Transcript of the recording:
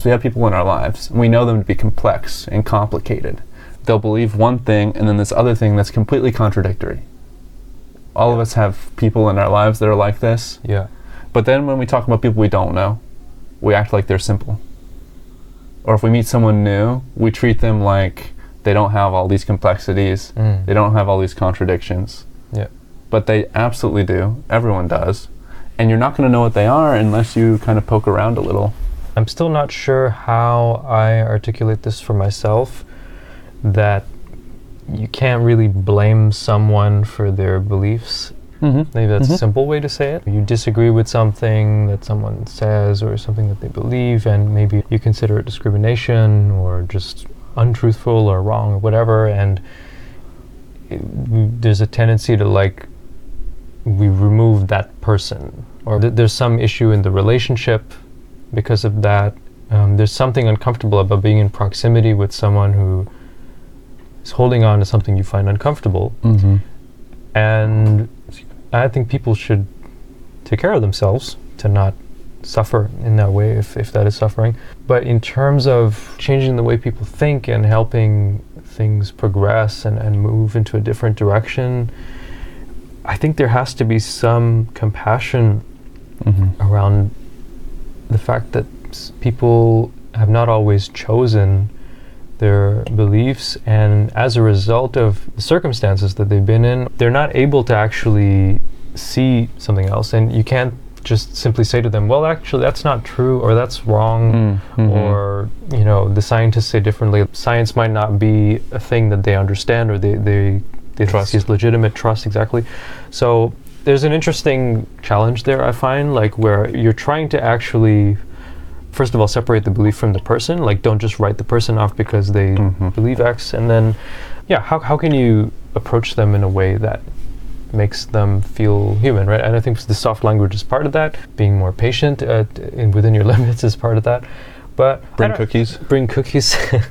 We have people in our lives, and we know them to be complex and complicated. They'll believe one thing, and then this other thing that's completely contradictory. All of us have people in our lives that are like this. Yeah. But then when we talk about people we don't know, we act like they're simple. Or if we meet someone new, we treat them like they don't have all these complexities. They don't have all these contradictions. Yeah. But they absolutely do. Everyone does. And you're not going to know what they are unless you kind of poke around a little. I'm still not sure how I articulate this for myself, that you can't really blame someone for their beliefs. Maybe that's a simple way to say it. You disagree with something that someone says or something that they believe, and maybe you consider it discrimination or just untruthful or wrong or whatever, and there's a tendency to we remove that person, or there's some issue in the relationship because of that. There's something uncomfortable about being in proximity with someone who is holding on to something you find uncomfortable. And I think people should take care of themselves to not suffer in that way, if that is suffering. But in terms of changing the way people think and helping things progress and move into a different direction, I think there has to be some compassion around the fact that people have not always chosen their beliefs, and as a result of the circumstances that they've been in, they're not able to actually see something else. And you can't just simply say to them, well, actually that's not true, or that's wrong, or the scientists say differently. Science might not be a thing that they understand, or they trust is legitimate trust. Exactly. So there's an interesting challenge there, I find, where you're trying to actually, first of all, separate the belief from the person. Don't just write the person off because they believe X. And then, how can you approach them in a way that makes them feel human, right? And I think the soft language is part of that. Being more patient within your limits is part of that. But bring cookies. Bring cookies.